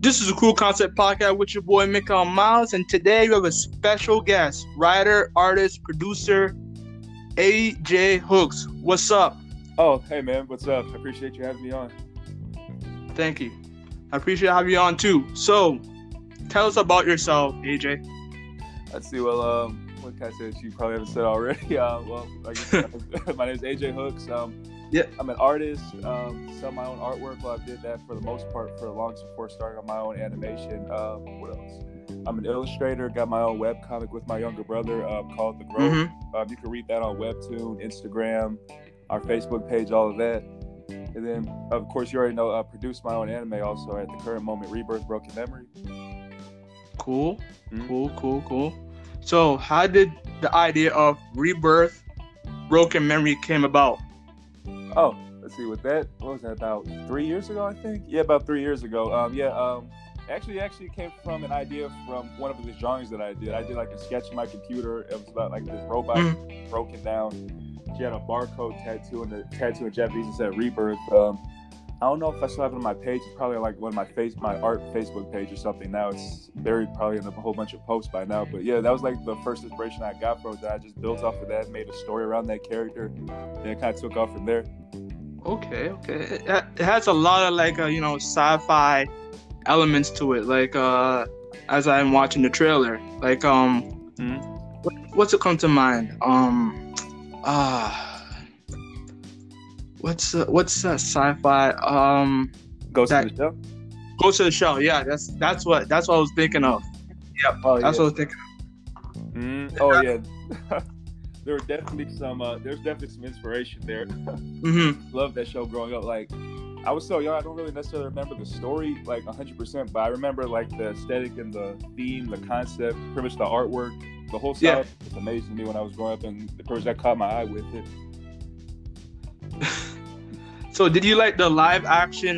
This is a Cool Concept Podcast with your boy Mikael Miles, and today we have a special guest, writer, artist, producer, AJ Hooks. What's up? Oh, hey man, what's up? I appreciate you having me on. Thank you. I appreciate having you on too. So, tell us about yourself, AJ. Let's see. Well, what can I say that you probably haven't said already? I guess my name is AJ Hooks. I'm an artist. Sell my own artwork. Well, I did that for the most part for the longest before starting on my own animation. What else? I'm an illustrator. Got my own webcomic with my younger brother called The Grove. Mm-hmm. You can read that on Webtoon, Instagram, our Facebook page, all of that. And then, of course, you already know, produce my own anime also at the current moment, Rebirth Broken Memory. Cool. Cool. So, how did the idea of Rebirth Broken Memory came about? Oh, let's see. With that, what was that, about 3 years ago, I think? Yeah, about 3 years ago. Actually came from an idea from one of the drawings that I did. I did like a sketch on my computer. It was about like this robot broken down. She had a barcode tattoo, and the tattoo in Japanese said Rebirth. I don't know if I still have it on my page. It's probably like one of my art Facebook page or something. Now it's buried probably in a whole bunch of posts by now. But yeah, that was like the first inspiration I got from it. That I just built off of that, made a story around that character, and it kind of took off from there. Okay. It has a lot of like sci-fi elements to it. Like as I'm watching the trailer, like what's it come to mind? What's that sci-fi? Ghost in the Shell. Ghost in the Shell. Yeah, that's what I was thinking of. Yep. What I was thinking of. Oh yeah. There's definitely some inspiration there. Love that show growing up. Like, I was so young, I don't really necessarily remember the story like 100%, but I remember like the aesthetic and the theme, the concept, pretty much the artwork, the whole style was amazing to me when I was growing up, and of course that caught my eye with it. So, did you like the live action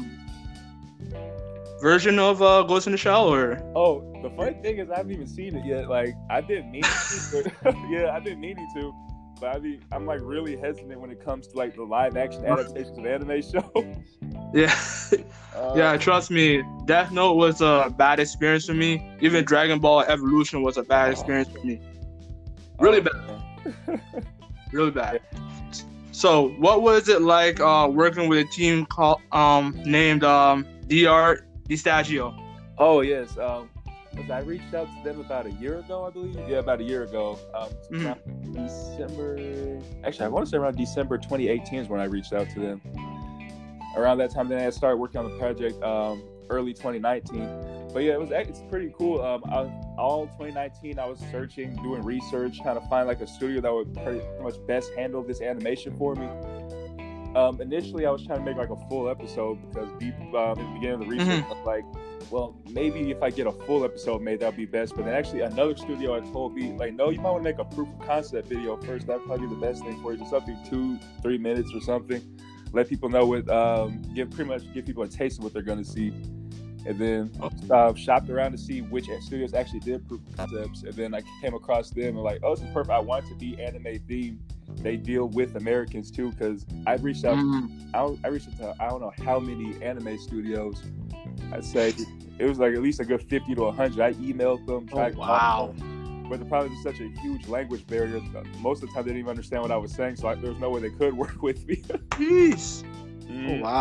version of Ghost in the Shell, or? Oh, the funny thing is I haven't even seen it yet. Like, I didn't mean to, but I didn't mean to. But I'm like really hesitant when it comes to like the live action adaptations of anime shows. Yeah, trust me. Death Note was a bad experience for me. Even Dragon Ball Evolution was a bad experience for me. Really bad. Really bad. So, what was it like working with a team called named DR DiStaggio? Oh yes. I reached out to them about a year ago, I believe. Yeah, about a year ago. December. Actually, I want to say around December 2018 is when I reached out to them. Around that time, then I started working on the project early 2019. But yeah, it's pretty cool. All 2019, I was searching, doing research, trying to find like a studio that would pretty much best handle this animation for me. Initially, I was trying to make like a full episode because in the beginning of the research, I was like, well, maybe if I get a full episode made, that'd be best. But then actually another studio had told me, like, no, you might want to make a proof of concept video first. That'd probably be the best thing for you. Just something 2-3 minutes or something. Let people know give people a taste of what they're going to see. And then shopped around to see which studios actually did proof of concepts. And then I came across them and like, oh, this is perfect. I want it to be anime themed. They deal with Americans too, because I reached out to I don't know how many anime studios. I'd say it was like at least a good 50 to 100. I emailed them, tried to call them, but they're probably just such a huge language barrier. Most of the time, they didn't even understand what I was saying, so there was no way they could work with me. Jeez. Oh,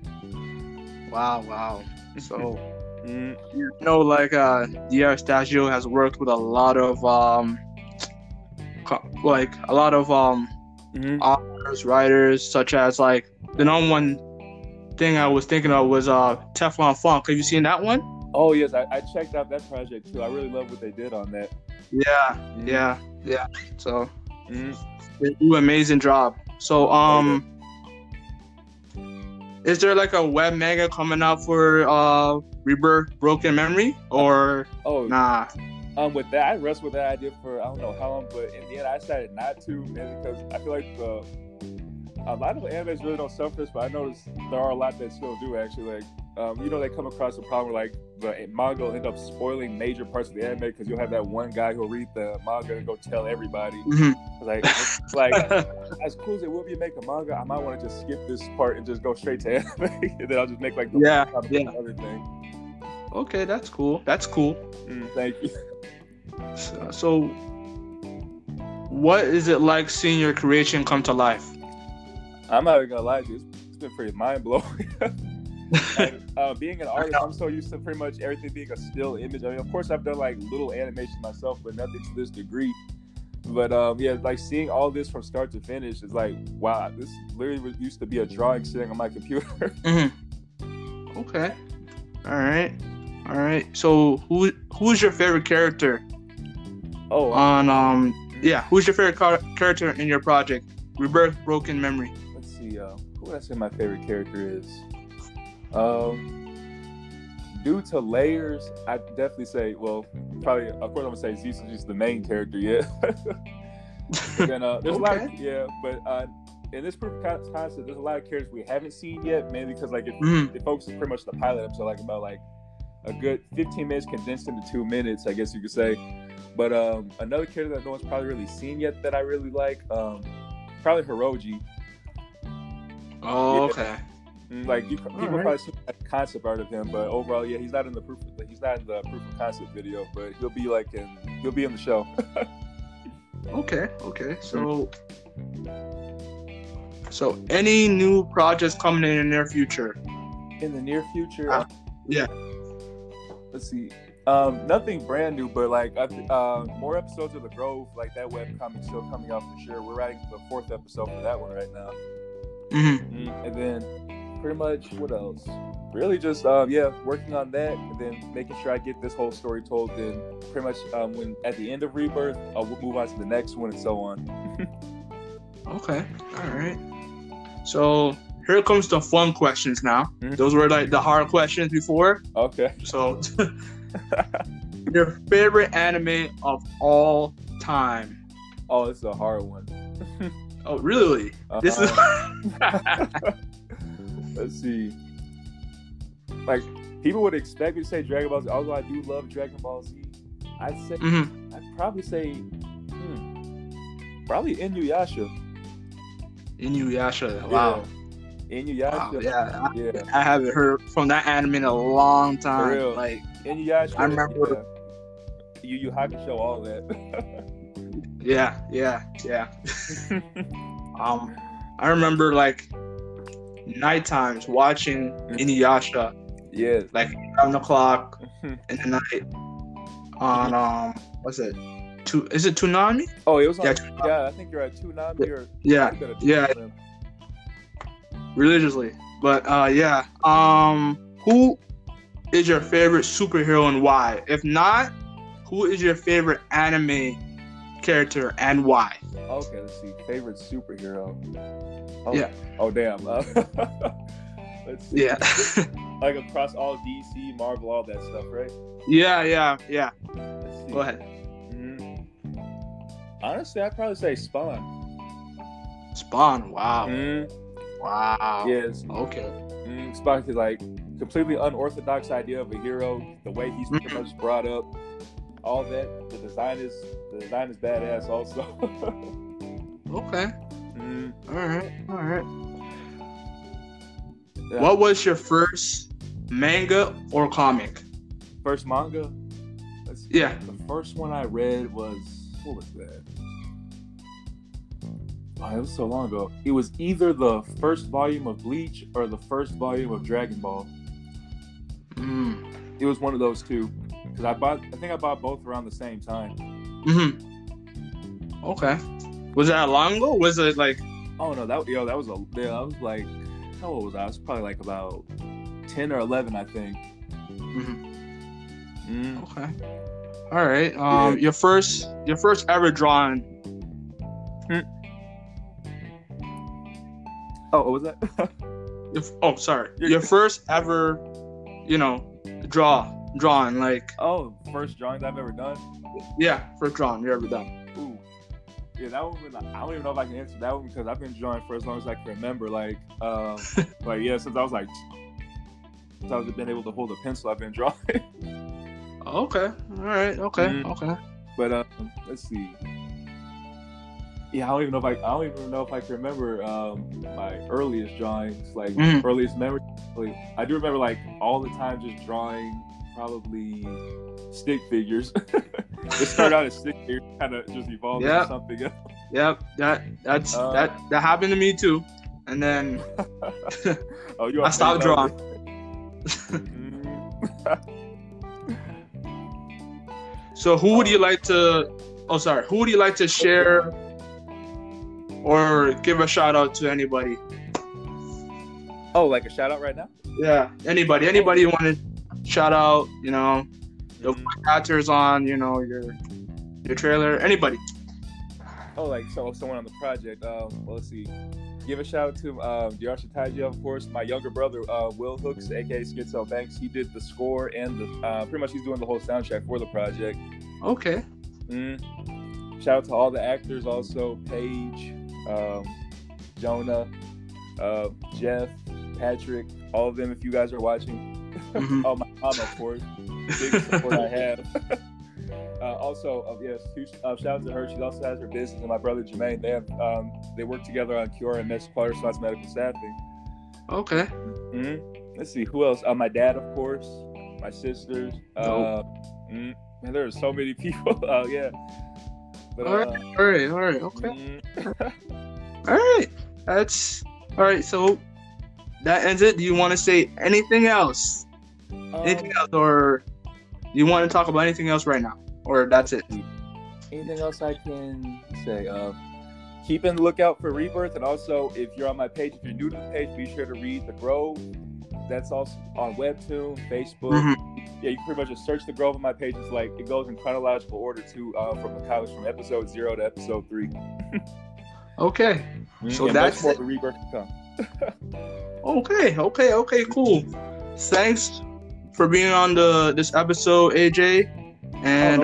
wow. So, like DR Stagio has worked with a lot of authors, writers, such as like the number one thing I was thinking of was Teflon Funk. Have you seen that one? Oh yes, I checked out that project too. I really love what they did on that. Yeah. So they do an amazing job. So is there like a web manga coming out for Rebirth Broken Memory or nah? With that, I wrestled with that idea for I don't know how long, but in the end, I decided not to, man, because I feel like a lot of animes really don't suffer this, but I noticed there are a lot that still do actually. Like, they come across a problem where like the manga will end up spoiling major parts of the anime because you'll have that one guy who'll read the manga and go tell everybody. Like, as cool as it will be to make a manga, I might want to just skip this part and just go straight to anime, and then I'll just make like the other thing. Okay, that's cool. That's cool. Thank you. So, what is it like seeing your creation come to life? I'm not even gonna lie to you. It's been pretty mind blowing. Being an artist, I'm so used to pretty much everything being a still image. I mean, of course, I've done like little animations myself, but nothing to this degree. But yeah, like seeing all this from start to finish is like, wow, this literally used to be a drawing sitting on my computer. Mm-hmm. Okay. All right. So, who's your favorite character? Oh, who's your favorite character in your project, Rebirth Broken Memory? Let's see. Who would I say my favorite character is? Due to layers, I'd definitely say, well, probably, of course, I'm gonna say Zeus is just the main character, yeah. Then there's a lot of, but in this proof of concept, there's a lot of characters we haven't seen yet, mainly because like it focuses pretty much the pilot episode, like about like a good 15 minutes condensed into 2 minutes, I guess you could say. But another character that no one's probably really seen yet that I really like, probably Hiroji. Oh, okay. Like people probably see the concept art of him, but overall, yeah, he's not in the proof of concept video, but he'll be in the show. Okay. So any new projects coming in the near future? In the near future, yeah. Let's see. Nothing brand new, but like more episodes of The Grove, like that webcomic still coming out for sure. We're writing the 4th episode for that one right now. Mm-hmm. And then pretty much what else? Really just working on that, and then making sure I get this whole story told. Then pretty much when at the end of Rebirth, we'll move on to the next one and so on. Okay, all right. So here comes the fun questions now. Mm-hmm. Those were like the hard questions before. Okay. So your favorite anime of all time? Oh, this is a hard one. Oh, really? This is. Let's see. Like, people would expect me to say Dragon Ball Z, although I do love Dragon Ball Z. I'd probably say, probably Inuyasha. Inuyasha, wow. Yeah. Inuyasha. Yeah. I haven't heard from that anime in a long time. For real. Like, Inuyasha. I remember. Yu Yu Hakusho, all that. Yeah. I remember like night times watching Inuyasha. Yeah. Like 7 o'clock in the night on what's it? Is it Toonami? Oh, it was on. Yeah, I think you're at Toonami or yeah. Religiously, but who is your favorite superhero and why? If not, who is your favorite anime character and why? Okay, let's see. Favorite superhero. Oh, yeah. Oh, damn. Let's see. Yeah. Like across all DC, Marvel, all that stuff, right? Yeah. Let's see. Go ahead. Honestly, I'd probably say Spawn. Wow. Wow. Yes. Okay. Spawn is like completely unorthodox idea of a hero. The way he's pretty much brought up, all that. The design is badass also. Okay. All right. Yeah. What was your first manga or comic? First manga? Yeah. The first one I read was, what was that? Oh, it was so long ago. It was either the first volume of Bleach or the first volume of Dragon Ball. It was one of those two. Because I think I bought both around the same time. Okay. Was that long ago? Was it like? Oh no, I was like, how old was I? I was probably like about 10 or 11, I think. Okay. All right. Your first ever drawing. Oh, what was that? Sorry. Your first ever, drawing like. Oh, first drawing I've ever done. Yeah, first drawing you ever done. Ooh. Yeah, that one. I don't even know if I can answer that one because I've been drawing for as long as I can remember. Like, since I was like, since I've been able to hold a pencil, I've been drawing. Okay. All right. Okay. But let's see. Yeah, I don't even know if I can remember my earliest drawings, like earliest memory. I do remember like all the time just drawing probably stick figures. It started out as stick figures, kind of just evolved into something else. Yep, that happened to me too, and then I stopped drawing. So who would you like to? Oh, sorry. Who would you like to share or give a shout out to? Anybody? Oh, like a shout out right now? Yeah, anybody you want to shout out? You know, the actors on, you know, your trailer. Anybody? Oh, like someone on the project. Well, let's see. Give a shout out to Diarsha Taija, of course. My younger brother, Will Hooks, aka Schizo Banks. He did the score and the pretty much he's doing the whole soundtrack for the project. Okay. Shout out to all the actors, also Paige, Jonah, Jeff, Patrick, all of them. If you guys are watching, oh, my mom, of course, big support I have. Also, yes, huge shout out to her. She also has her business, and my brother Jermaine. They work together on Cure and Quality Response Medical Staffing. Okay. Let's see who else. My dad, of course. My sisters. Man, there are so many people. Yeah. But, all right. Okay. All right. That's all right. So that ends it. Do you want to say anything else? Anything else, or do you want to talk about anything else right now? Or that's it? Anything else I can say? Keep in the lookout for Rebirth, and also if you're on my page, if you're new to the page, be sure to read The Grove. That's also on Webtoon, Facebook. Yeah, you can pretty much just search The Grove on my page. It's like it goes in chronological order too, from the comics from episode 0 to episode 3. Okay, so and that's more for Rebirth to come. Okay, cool. Thanks for being on this episode, AJ. And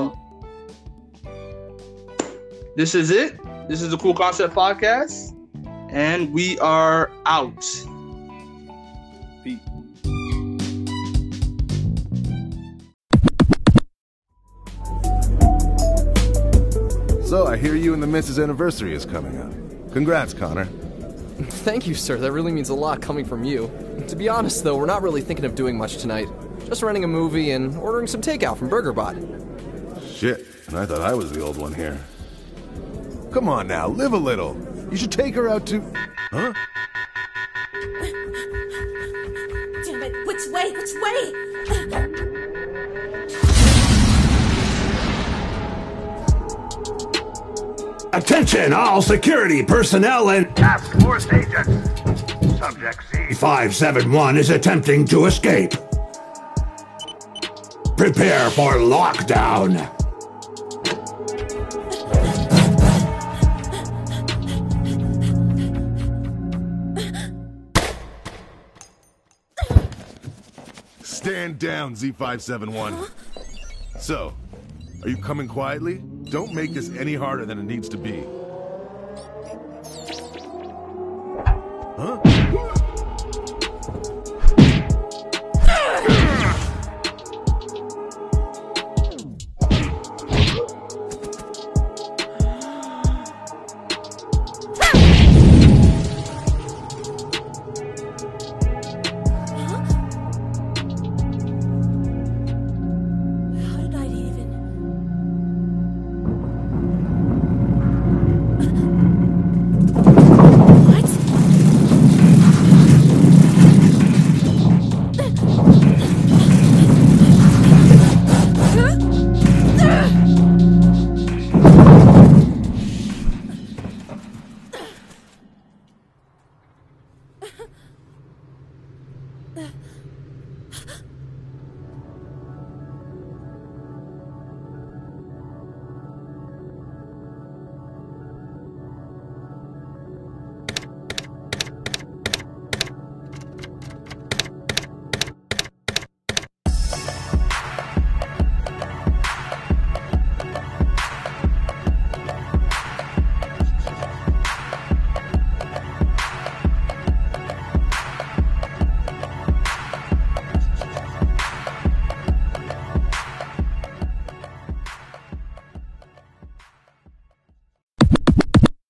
this is it. This is the Cool Concept Podcast, and we are out. Peace. So I hear you and the Mrs. anniversary is coming up. Congrats, Connor. Thank you, sir. That really means a lot coming from you. To be honest, though, we're not really thinking of doing much tonight. Just renting a movie and ordering some takeout from BurgerBot. Shit, and I thought I was the old one here. Come on now, live a little. You should take her out to... Huh? Damn it, which way? Attention all security personnel and task force agents. Subject C571 is attempting to escape. Prepare for lockdown. Stand down, Z571. So, are you coming quietly? Don't make this any harder than it needs to be.